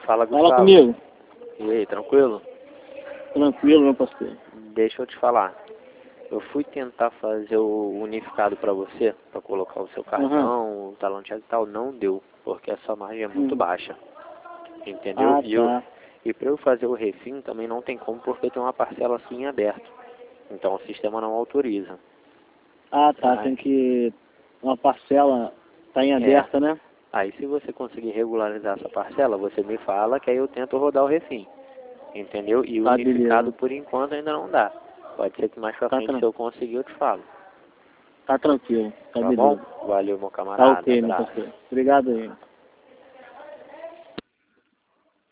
Fala, Fala Gustavo. comigo. E aí, tranquilo? Tranquilo, meu parceiro. Deixa eu te falar. Eu fui tentar fazer o unificado para você, para colocar o seu cartão, o talão de cheque e tal, não deu, porque a sua margem é muito baixa. Entendeu? Ah, tá. E para eu fazer o refim também não tem como, porque tem uma parcela sua em aberto. Então o sistema não autoriza. Ah, tá. Ai. Tem que... Uma parcela tá em aberta, né? Aí se você conseguir regularizar essa parcela, você me fala que aí eu tento rodar o refim. Entendeu? E o Tá, unificado beleza. por enquanto ainda não dá. Pode ser que mais pra Tá, frente, se eu conseguir, eu te falo. tá tranquilo. Tá Tá bom? beleza. Valeu, meu Tá camarada. ok, meu Abraço. parceiro. Obrigado aí.